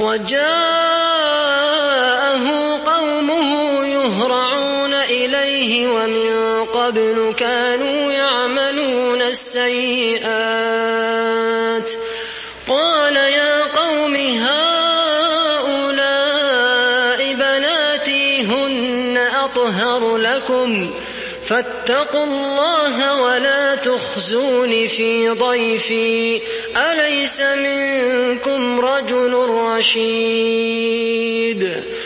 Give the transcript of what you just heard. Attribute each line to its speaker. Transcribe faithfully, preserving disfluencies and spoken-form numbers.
Speaker 1: وجاءه قومه يهرعون إليه ومن قبل كانوا يعملون السيئات قال يا قوم هؤلاء بناتي هن أطهر لكم فاتقوا الله ولا تخزون في ضيفي أليس منكم رجل رشيد